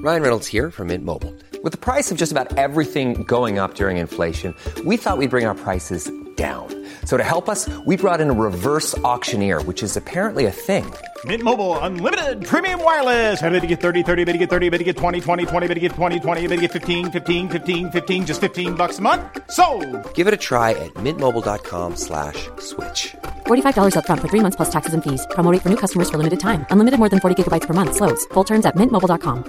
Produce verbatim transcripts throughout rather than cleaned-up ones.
Ryan Reynolds here from Mint Mobile. With the price of just about everything going up during inflation, we thought we'd bring our prices down. So to help us, we brought in a reverse auctioneer, which is apparently a thing. Mint Mobile Unlimited Premium Wireless. How to get thirty, thirty, how to get thirty, how to get twenty, twenty, twenty, how to get twenty, twenty, how to get fifteen, fifteen, fifteen, fifteen, just fifteen bucks a month? Sold! Give it a try at mintmobile.com slash switch. forty-five dollars up front for three months plus taxes and fees. Promo rate for new customers for limited time. Unlimited more than forty gigabytes per month. Slows full terms at mint mobile dot com.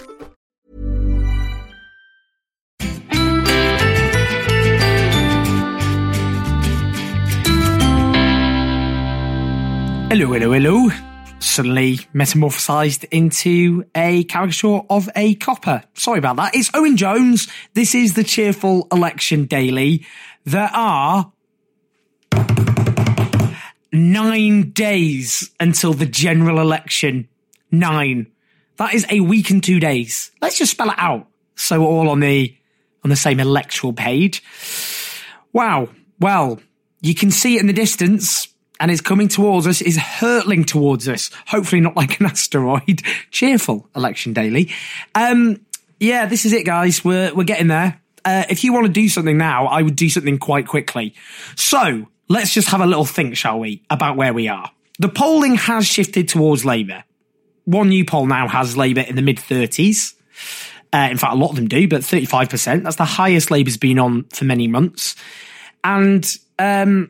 Hello, hello, hello. Suddenly metamorphosized into a caricature of a copper. Sorry about that. It's Owen Jones. This is the Cheerful Election Daily. There are nine days until the general election. Nine. That is a week and two days. Let's just spell it out so we're all on the on the same electoral page. Wow. Well, you can see it in the distance. And is coming towards us, is hurtling towards us. Hopefully not like an asteroid. Cheerful Election Daily. Um, yeah, this is it, guys. We're we're getting there. Uh, if you want to do something now, I would do something quite quickly. So, let's just have a little think, shall we, about where we are. The polling has shifted towards Labour. One new poll now has Labour in the mid-thirties. Uh, in fact, a lot of them do, but thirty-five percent. That's the highest Labour's been on for many months. And um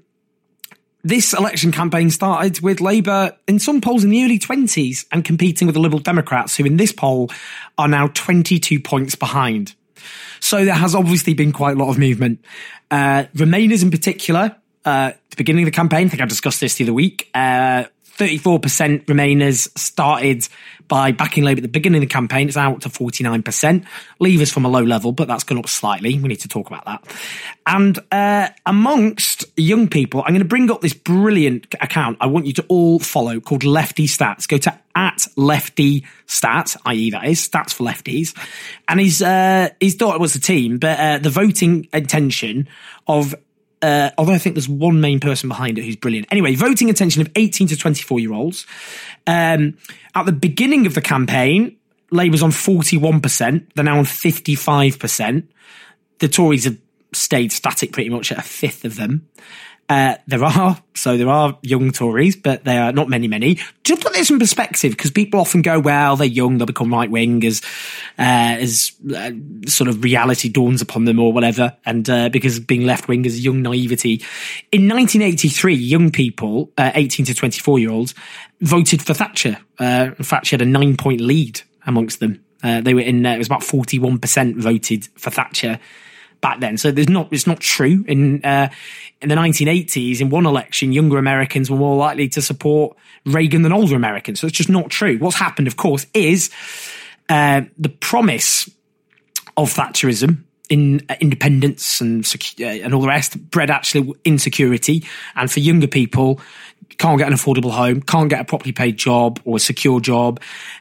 this election campaign started with Labour in some polls in the early twenties and competing with the Liberal Democrats, who in this poll are now twenty-two points behind. So there has obviously been quite a lot of movement. Uh, Remainers in particular, uh, at the beginning of the campaign, I think I discussed this the other week, uh, thirty-four percent Remainers started by backing Labour at the beginning of the campaign. It's out to forty-nine percent. Leavers from a low level, but that's gone up slightly. We need to talk about that. And uh, amongst young people, I'm going to bring up this brilliant account I want you to all follow called Lefty Stats. Go to at Lefty Stats, that is that is, Stats for Lefties. And he's, uh, he's thought it was a team, but uh, the voting intention of Uh, although I think there's one main person behind it who's brilliant. Anyway, voting intention of eighteen to twenty-four year olds. Um, at the beginning of the campaign, Labour's on forty-one percent. They're now on fifty-five percent. The Tories have stayed static pretty much at a fifth of them. Uh, there are, so there are young Tories, but there are not many, many. Just put this in perspective, because people often go, well, they're young, they'll become right-wing as, uh, as uh, sort of reality dawns upon them or whatever, and uh, because being left-wing is young naivety. In nineteen eighty-three, young people, uh, eighteen to twenty-four-year-olds, voted for Thatcher. Uh, in fact, she had a nine-point lead amongst them. Uh, they were in, uh, it was about forty-one percent voted for Thatcher back then. So there's not, it's not true. In, uh, in the nineteen eighties, in one election, younger Americans were more likely to support Reagan than older Americans. So it's just not true. What's happened, of course, is, uh, the promise of Thatcherism in uh, independence and, uh, and all the rest bred actually insecurity. And for younger people, can't get an affordable home, can't get a properly paid job or a secure job,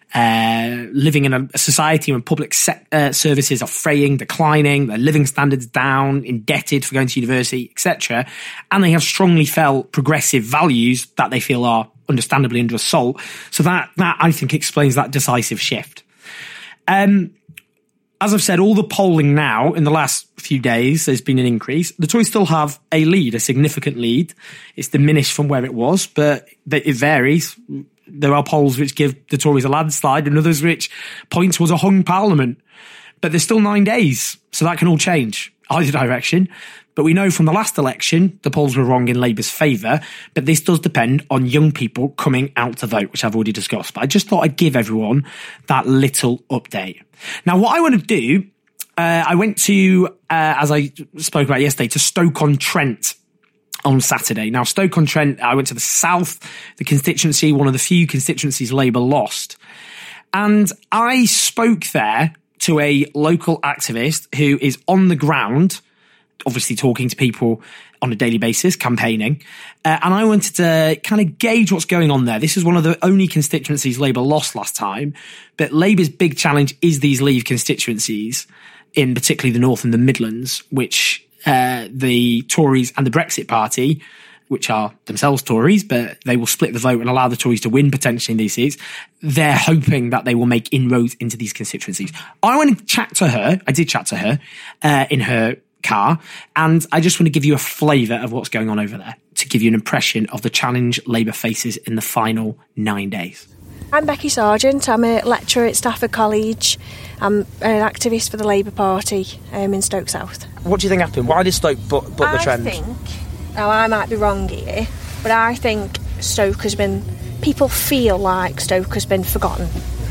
uh, living in a, a society where public se- uh, services are fraying, declining, their living standards down, indebted for going to university, et cetera. And they have strongly felt progressive values that they feel are understandably under assault. So that, that I think explains that decisive shift. Um, As I've said, all the polling now in the last few days, there's been an increase. The Tories still have a lead, a significant lead. It's diminished from where it was, but it varies. There are polls which give the Tories a landslide and others which point towards a hung parliament. But there's still nine days, so that can all change either direction. But we know from the last election, the polls were wrong in Labour's favour, but this does depend on young people coming out to vote, which I've already discussed. But I just thought I'd give everyone that little update. Now, what I want to do, uh, I went to, uh, as I spoke about yesterday, to Stoke-on-Trent on Saturday. Now, Stoke-on-Trent, I went to the south, the constituency, one of the few constituencies Labour lost. And I spoke there to a local activist who is on the ground, obviously talking to people on a daily basis, campaigning. Uh, and I wanted to kind of gauge what's going on there. This is one of the only constituencies Labour lost last time. But Labour's big challenge is these Leave constituencies, in particularly the North and the Midlands, which uh, the Tories and the Brexit Party, which are themselves Tories, but they will split the vote and allow the Tories to win potentially in these seats. They're hoping that they will make inroads into these constituencies. I want to chat to her. I did chat to her uh, in her car, and I just want to give you a flavour of what's going on over there to give you an impression of the challenge Labour faces in the final nine days. I'm Becky Sargent. I'm a lecturer at Stafford College. I'm an activist for the Labour Party um, in Stoke South. What do you think happened? Why did Stoke butt, butt the trend? I think, now I might be wrong here, but I think Stoke has been, people feel like Stoke has been forgotten.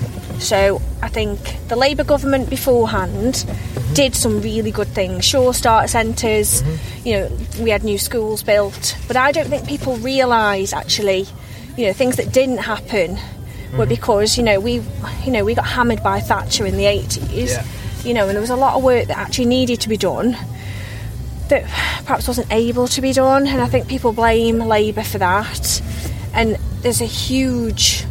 So I think the Labour government beforehand did some really good things. Sure, starter centres, mm-hmm. you know, we had new schools built, but I don't think people realise actually, you know, things that didn't happen mm-hmm. were because, you know, we, you know, we got hammered by Thatcher in the eighties, yeah. you know, and there was a lot of work that actually needed to be done that perhaps wasn't able to be done, and I think people blame Labour for that. And there's a huge.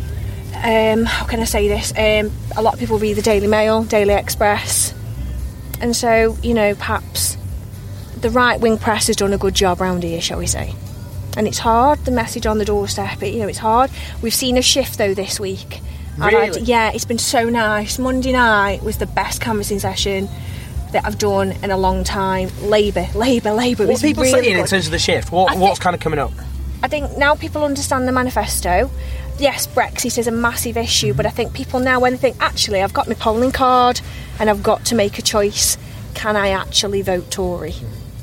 Um, how can I say this? Um, a lot of people read the Daily Mail, Daily Express, and so, you know, perhaps the right-wing press has done a good job round here, shall we say. And it's hard, the message on the doorstep, it, you know, it's hard. We've seen a shift, though, this week. Really? Had, yeah, it's been so nice. Monday night was the best canvassing session that I've done in a long time. Labour, Labour, Labour. What are people really saying good. in terms of the shift? What, what's kind of coming up? I think now people understand the manifesto. Yes, Brexit is a massive issue, but I think people now, when they think, actually, I've got my polling card and I've got to make a choice, can I actually vote Tory?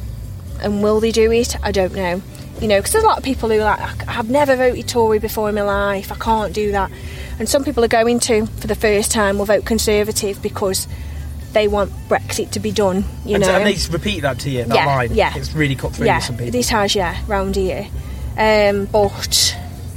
And will they do it? I don't know. You know, because there's a lot of people who are like, I've never voted Tory before in my life, I can't do that. And some people are going to, for the first time, will vote Conservative because they want Brexit to be done, you and know. And they repeat that to you, that yeah, line? Yeah, it's really cut through yeah, to some people. It has, yeah, round here. Um, but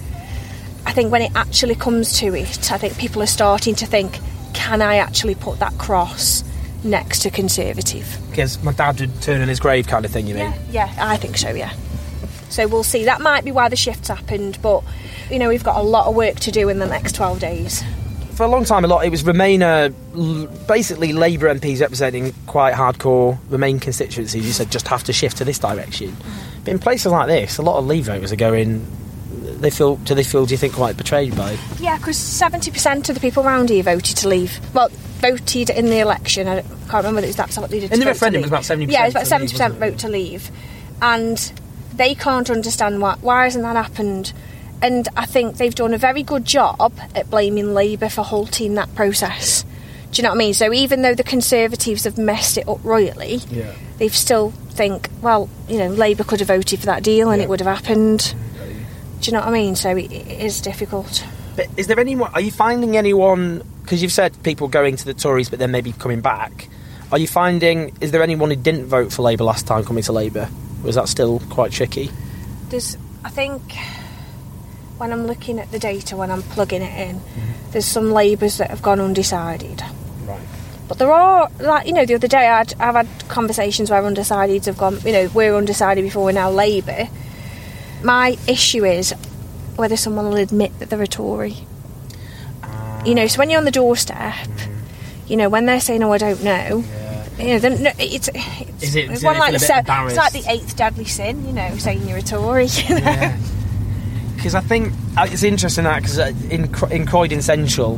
I think when it actually comes to it, I think people are starting to think, can I actually put that cross next to Conservative? Because my dad would turn in his grave kind of thing, you mean? Yeah, yeah, I think so, yeah. So we'll see. That might be why the shift's happened, but, you know, we've got a lot of work to do in the next twelve days. For a long time, a lot, it was Remainer, basically Labour M Ps representing quite hardcore Remain constituencies. You said just have to shift to this direction. Mm. But in places like this, a lot of Leave voters are going, they feel, do they feel, do you think, quite betrayed by it? Yeah, because seventy percent of the people around here voted to leave. Well, voted in the election. I can't remember whether it was that's what they did. In the referendum, it was about seventy percent. Yeah, it was about seventy percent vote to leave. And they can't understand why, why hasn't that happened? And I think they've done a very good job at blaming Labour for halting that process. Do you know what I mean? So even though the Conservatives have messed it up royally, yeah. they still think, well, you know, Labour could have voted for that deal and yeah. it would have happened. Do you know what I mean? So it, it is difficult. But is there anyone, are you finding anyone, because you've said people going to the Tories but then maybe coming back, are you finding, is there anyone who didn't vote for Labour last time coming to Labour? Or is that still quite tricky? There's, I think, when I'm looking at the data, when I'm plugging it in, mm-hmm. there's some Labours that have gone undecided. Right. But there are, like, you know, the other day I'd, I've had conversations where undecideds have gone, you know, we're undecided before we're now Labour. My issue is whether someone will admit that they're a Tory. Uh, you know, so when you're on the doorstep, mm. you know, when they're saying, oh, I don't know, yeah. you know, then, no, it's, it's, is it, it's, one like the, se- it's like the eighth deadly sin, you know, saying you're a Tory. You know? Yeah. Because I think it's interesting that because in in Croydon Central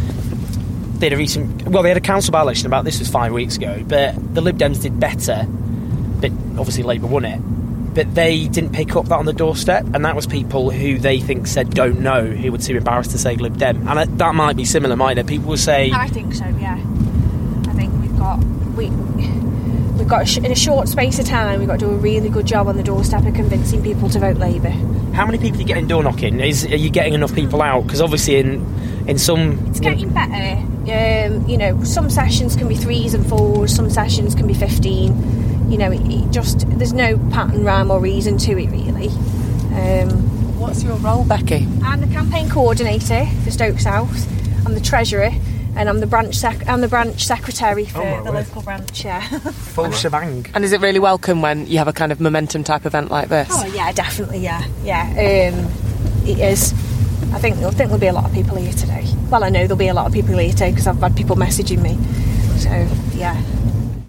they had a recent well they had a council by-election about this was five weeks ago, but the Lib Dems did better, but obviously Labour won it, but they didn't pick up that on the doorstep, and that was people who they think said don't know, who were too embarrassed to say Lib Dem, and that might be similar, mightn't it? People will say, I think so, yeah. I think we've got we we've got in a short space of time we've got to do a really good job on the doorstep of convincing people to vote Labour. How many people are you getting door knocking? Is are you getting enough people out? Because obviously in in some it's getting better. Um, you know, some sessions can be threes and fours, some sessions can be fifteen. You know, it, it just there's no pattern, rhyme, or reason to it really. Um, What's your role, Becky? I'm the campaign coordinator for Stoke South. I'm the treasurer, and I'm the branch sec- I'm the branch secretary for oh the word. local branch. Yeah, full shebang. And is it really welcome when you have a kind of momentum type event like this? Oh yeah, definitely. Yeah, yeah. Um, it is. I think I think there'll be a lot of people here today. Well, I know there'll be a lot of people here today because I've had people messaging me. So yeah.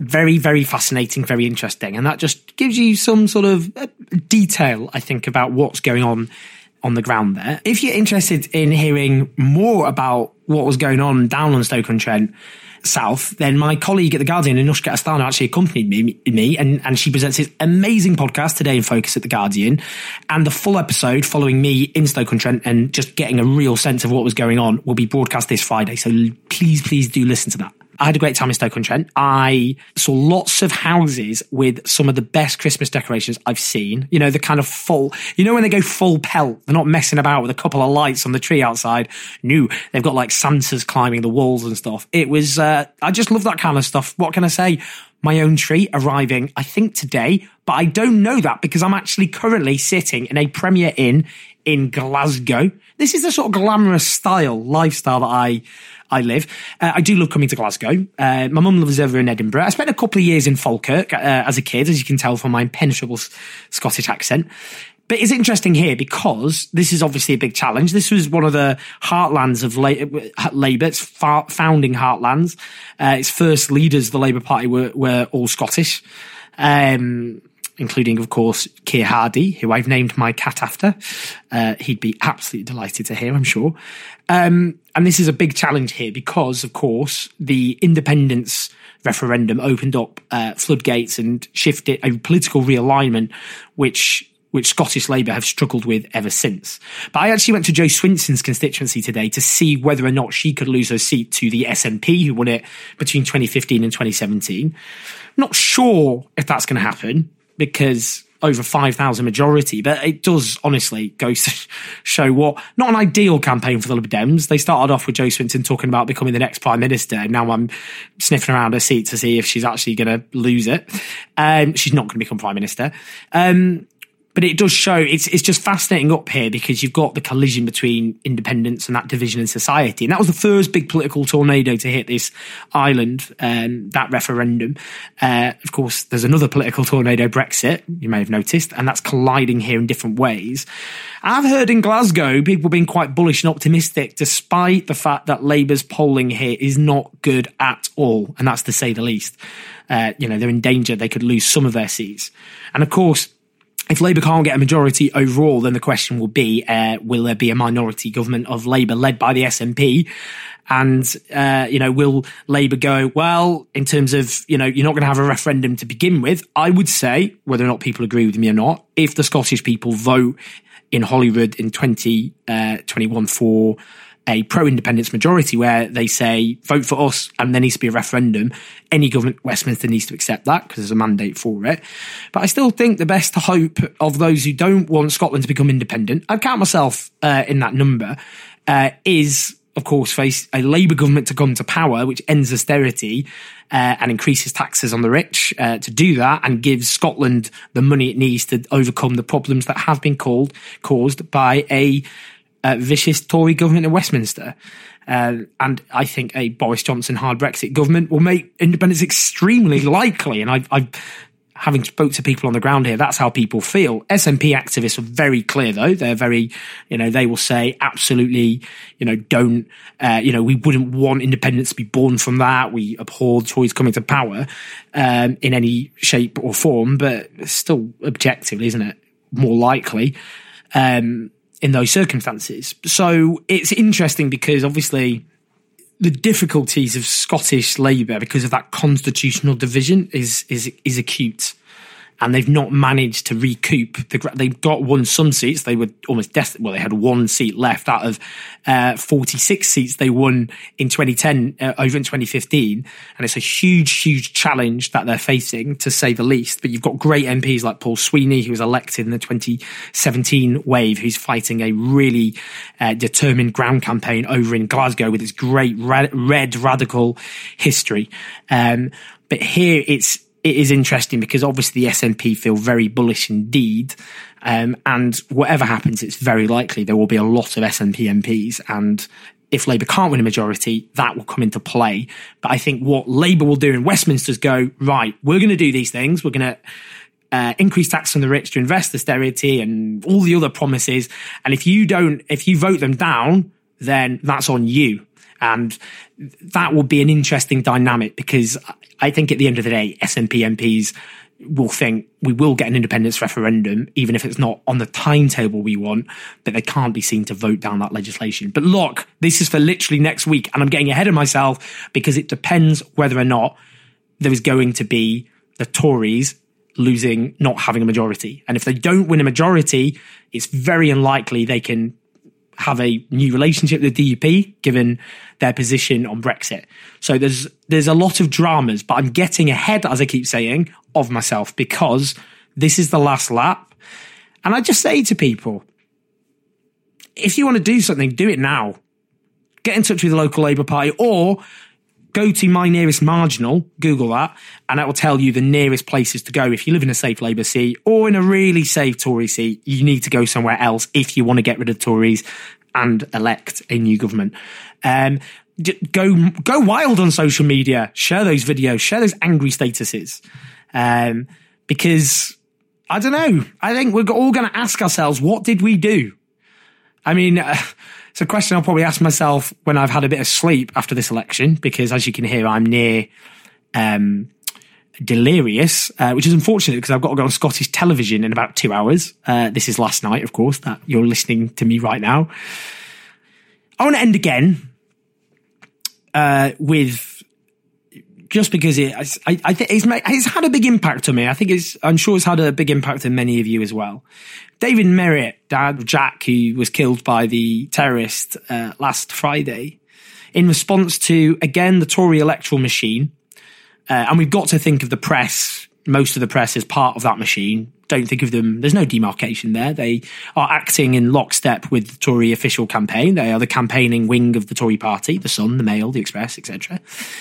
very, very fascinating, very interesting. And that just gives you some sort of detail, I think, about what's going on on the ground there. If you're interested in hearing more about what was going on down on Stoke-on-Trent South, then my colleague at The Guardian, Anushka Astana, actually accompanied me, me and, and she presents this amazing podcast, Today in Focus at The Guardian, and the full episode following me in Stoke-on-Trent and just getting a real sense of what was going on will be broadcast this Friday. So please, please do listen to that. I had a great time in Stoke-on-Trent. I saw lots of houses with some of the best Christmas decorations I've seen. You know, the kind of full, you know, when they go full pelt, they're not messing about with a couple of lights on the tree outside. No, they've got like Santas climbing the walls and stuff. It was, uh, I just love that kind of stuff. What can I say? My own tree arriving, I think today, but I don't know that because I'm actually currently sitting in a Premier Inn in Glasgow. This is the sort of glamorous style, lifestyle that I I live. Uh, I do love coming to Glasgow. Uh, my mum lives over in Edinburgh. I spent a couple of years in Falkirk uh, as a kid, as you can tell from my impenetrable s- Scottish accent. But it's interesting here because this is obviously a big challenge. This was one of the heartlands of La- Labour, its far- founding heartlands. Uh, its first leaders, the Labour Party, were, were all Scottish. Um, including, of course, Keir Hardie, who I've named my cat after. Uh, he'd be absolutely delighted to hear, I'm sure. Um, and this is a big challenge here because, of course, the independence referendum opened up uh, floodgates and shifted a political realignment, which which Scottish Labour have struggled with ever since. But I actually went to Jo Swinson's constituency today to see whether or not she could lose her seat to the S N P, who won it between twenty fifteen and twenty seventeen. Not sure if that's going to happen, because over five thousand majority, but it does honestly go to show what, not an ideal campaign for the Lib Dems. They started off with Jo Swinson talking about becoming the next Prime Minister, and now I'm sniffing around her seat to see if she's actually going to lose it. Um, she's not going to become Prime Minister. Um, But it does show, it's it's just fascinating up here because you've got the collision between independence and that division in society. And that was the first big political tornado to hit this island, um, that referendum. Uh, of course, there's another political tornado, Brexit, you may have noticed, and that's colliding here in different ways. I've heard in Glasgow, people being quite bullish and optimistic, despite the fact that Labour's polling here is not good at all. And that's to say the least. Uh, you know, they're in danger. They could lose some of their seats. And of course, if Labour can't get a majority overall, then the question will be, uh, will there be a minority government of Labour led by the S N P? And, uh, you know, will Labour go, well, in terms of, you know, you're not going to have a referendum to begin with. I would say, whether or not people agree with me or not, if the Scottish people vote in Holyrood in twenty twenty-one for a pro-independence majority where they say, vote for us, and there needs to be a referendum, any government, Westminster needs to accept that because there's a mandate for it. But I still think the best hope of those who don't want Scotland to become independent, I count myself uh, in that number, uh, is, of course, face a Labour government to come to power, which ends austerity uh, and increases taxes on the rich uh, to do that, and gives Scotland the money it needs to overcome the problems that have been called, caused by a Uh, vicious Tory government in Westminster. Uh, and I think a Boris Johnson hard Brexit government will make independence extremely likely. And I, I, having spoke to people on the ground here, that's how people feel. S N P activists are very clear, though. They're very, you know, they will say absolutely, you know, don't, uh, you know, we wouldn't want independence to be born from that. We abhor Tories coming to power um, in any shape or form, but still objectively, isn't it? More likely. Um, in those circumstances. So it's interesting because obviously the difficulties of Scottish Labour because of that constitutional division is is is acute. And they've not managed to recoup. The, they've got won some seats. They were almost destined. Well, they had one seat left out of uh, forty-six seats they won in twenty ten uh, over in twenty fifteen. And it's a huge, huge challenge that they're facing, to say the least. But you've got great M Ps like Paul Sweeney, who was elected in the twenty seventeen wave, who's fighting a really uh, determined ground campaign over in Glasgow with its great ra- red radical history. Um, but here it's, It is interesting because obviously the S N P feel very bullish indeed. Um, and whatever happens, it's very likely there will be a lot of S N P M Ps. And if Labour can't win a majority, that will come into play. But I think what Labour will do in Westminster is go, right, we're going to do these things. We're going to uh, increase tax on the rich to invest austerity and all the other promises. And if you don't, if you vote them down, then that's on you. And that will be an interesting dynamic because I think at the end of the day, S N P M Ps will think we will get an independence referendum, even if it's not on the timetable we want, but they can't be seen to vote down that legislation. But look, this is for literally next week, and I'm getting ahead of myself because it depends whether or not there is going to be the Tories losing, not having a majority. And if they don't win a majority, it's very unlikely they can have a new relationship with the D U P, given their position on Brexit. So there's there's a lot of dramas, but I'm getting ahead, as I keep saying, of myself because this is the last lap. And I just say to people, if you want to do something, do it now. Get in touch with the local Labour Party or go to My Nearest Marginal, Google that, and that will tell you the nearest places to go. If you live in a safe Labour seat or in a really safe Tory seat, you need to go somewhere else if you want to get rid of Tories and elect a new government. Um, go go wild on social media. Share those videos. Share those angry statuses. Um, because, I don't know, I think we're all going to ask ourselves, what did we do? I mean... Uh, It's a question I'll probably ask myself when I've had a bit of sleep after this election, because as you can hear, I'm near um, delirious, uh, which is unfortunate because I've got to go on Scottish television in about two hours. Uh, this is last night, of course, that you're listening to me right now. I want to end again uh, with, just because it, I, I think it's, it's had a big impact on me. I think it's, I'm sure it's had a big impact on many of you as well. David Merritt, dad of Jack, who was killed by the terrorist uh, last Friday, in response to, again, the Tory electoral machine. Uh, and we've got to think of the press, most of the press, as part of that machine. Don't think of them, there's no demarcation there. They are acting in lockstep with the Tory official campaign. They are the campaigning wing of the Tory party, the Sun, the Mail, the Express, et cetera.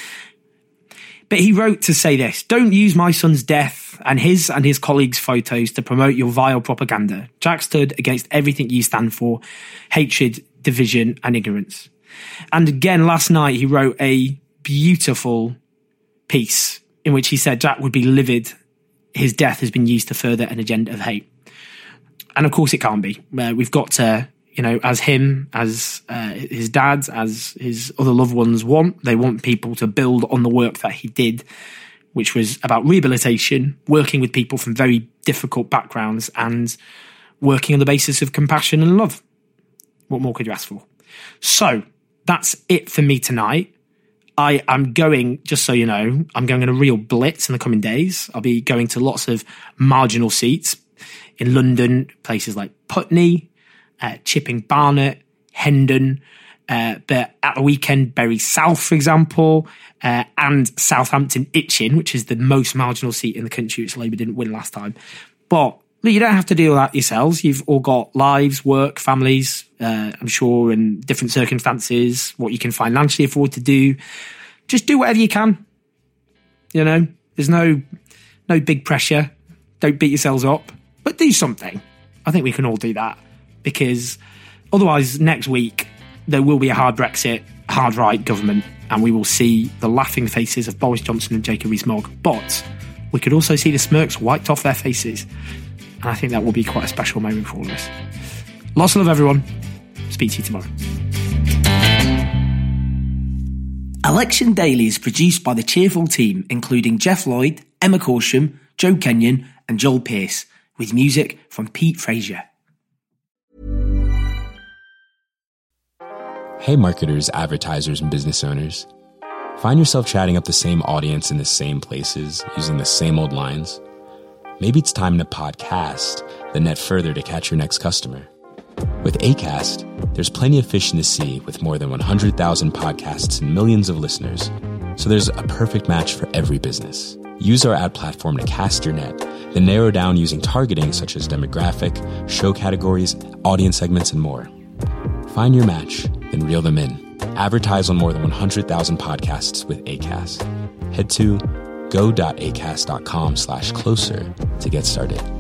But he wrote to say this: don't use my son's death and his and his colleagues' photos to promote your vile propaganda. Jack stood against everything you stand for: hatred, division, and ignorance. And again, last night, he wrote a beautiful piece in which he said Jack would be livid. His death has been used to further an agenda of hate. And of course it can't be. Uh, we've got to, you know, as him, as uh, his dad, as his other loved ones want, they want people to build on the work that he did, which was about rehabilitation, working with people from very difficult backgrounds and working on the basis of compassion and love. What more could you ask for? So that's it for me tonight. I am going, just so you know, I'm going on a real blitz in the coming days. I'll be going to lots of marginal seats in London, places like Putney, uh, Chipping Barnet, Hendon, uh, but at the weekend, Bury South, for example, uh, and Southampton Itchen, which is the most marginal seat in the country, which Labour didn't win last time. But you don't have to do all that yourselves. You've all got lives, work, families, uh, I'm sure, and different circumstances, what you can financially afford to do. Just do whatever you can. You know, there's no no big pressure. Don't beat yourselves up, but do something. I think we can all do that, because otherwise next week there will be a hard Brexit, hard right government, and we will see the laughing faces of Boris Johnson and Jacob Rees-Mogg. But we could also see the smirks wiped off their faces. And I think that will be quite a special moment for all of us. Lots of love, everyone. Speak to you tomorrow. Election Daily is produced by the cheerful team, including Jeff Lloyd, Emma Corsham, Joe Kenyon, and Joel Pearce, with music from Pete Frazier. Hey marketers, advertisers, and business owners. Find yourself chatting up the same audience in the same places, using the same old lines? Maybe it's time to podcast the net further to catch your next customer. With Acast, there's plenty of fish in the sea with more than one hundred thousand podcasts and millions of listeners. So there's a perfect match for every business. Use our ad platform to cast your net, then narrow down using targeting such as demographic, show categories, audience segments, and more. Find your match, then reel them in. Advertise on more than one hundred thousand podcasts with Acast. Head to go.acast.com slash closer to get started.